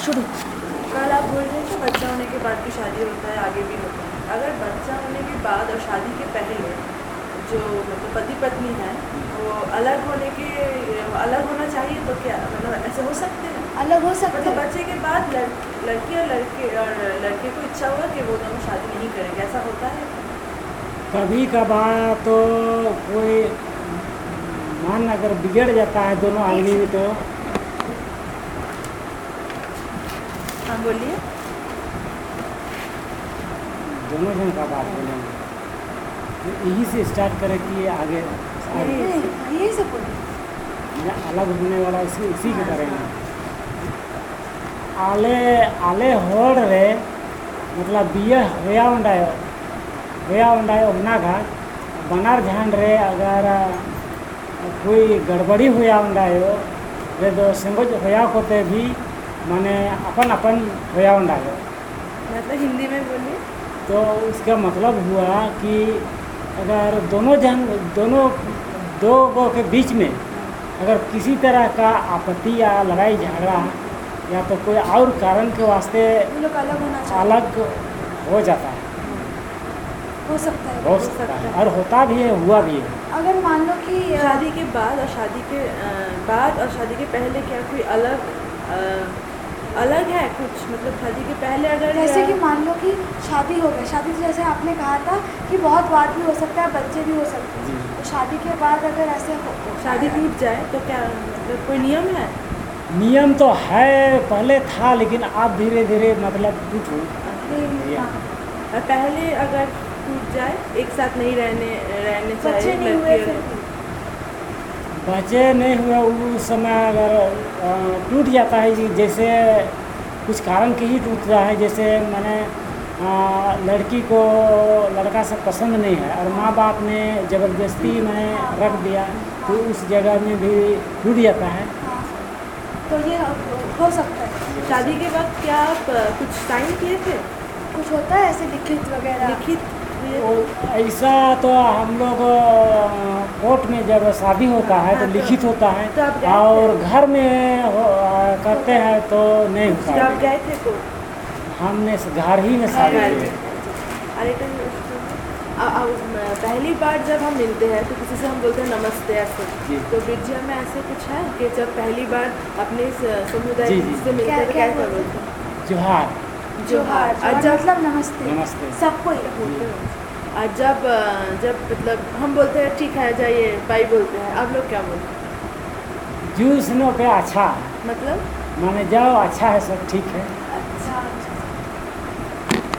शुरू। कल आप बोल रहे हैं कि बच्चा होने के बाद भी शादी होता है, आगे भी होता है। अगर बच्चा होने के बाद और शादी के पहले जो मतलब पति पत्नी है वो अलग होना चाहिए, तो क्या मतलब ऐसे हो सकते हैं? अलग हो सकते मतलब हैं। बच्चे के बाद लड़की और लड़के को इच्छा हुआ कि वो दोनों शादी नहीं करेंगे, ऐसा होता है? कभी कभार तो कोई मन अगर बिगड़ जाता है दोनों आदमी में, तो हाँ बोलिए। दोनों जन का बात बोलेंगे, तो यही से स्टार्ट करें कि आगे यही सब बोलिए। अलग होने वाला इसी के करेंगे। आले होड्रे मतलब बिये होया उंडाय उगनागा बनार ध्यान रे अगर कोई गड़बड़ी होया उंडायो रे दो संगोज होया कोते भी माने अपन होया उंडायो। मतलब हिंदी में बोलिए। तो इसका मतलब हुआ कि अगर दो गो के बीच में अगर किसी तरह का आपत्ति या लड़ाई झगड़ा या तो कोई और कारण के वास्ते वो लोग अलग होना चाहिए। अलग हो जाता है, हो सकता है। हो सकता है और होता भी है, हुआ भी है। अगर मान लो कि शादी के बाद और शादी के पहले क्या कोई अलग है कुछ? मतलब शादी के पहले अगर जैसे कि मान लो कि शादी हो गई, शादी से जैसे आपने कहा था कि बहुत बात भी हो सकता है, बच्चे भी हो सकते हैं, तो शादी के बाद अगर ऐसे शादी टूट जाए तो क्या मतलब कोई नियम है? नियम तो है, पहले था, लेकिन अब धीरे धीरे मतलब टूट हाँ, और पहले अगर टूट जाए, एक साथ नहीं रहने बच्चे चाहिए नहीं हुए लड़की फिर बच्चे नहीं हुए उस समय अगर टूट जाता है जी, जैसे कुछ कारण के ही टूटता है, जैसे मैंने लड़की को लड़का से पसंद नहीं है और माँ बाप ने ज़बरदस्ती मैंने रख दिया, तो उस जगह में भी टूट जाता है। हाँ, तो ये हो सकता है। शादी के वक्त क्या आप कुछ साइन किए थे? कुछ होता है ऐसे लिखित वगैरह? लिखित ऐसा तो हम लोग कोर्ट में जब शादी होता है तो लिखित होता है, तो आप गए थे? और घर में करते हैं तो नहीं तो होता आप है। गए थे को? हमने घर ही में शादी घर की में। है। अरे पहली बार जब हम मिलते हैं तो किसी से हम बोलते हैं नमस्ते ऐसे, जी। तो विरजिया में ऐसे कुछ है कि जब पहली बार अपने समुदाय जी, जी। से मिलते हैं तो क्या क्या बोलते बोलते हैं? जोहार, जोहार। और जब मतलब नमस्ते। नमस्ते। सबको ही बोलते हैं, और जब मतलब हम बोलते हैं ठीक है जाइए, बाई बोलते हैं, आप लोग क्या बोलते हैं? जूसनों पे अच्छा मतलब माने जाओ, अच्छा है, सब ठीक है।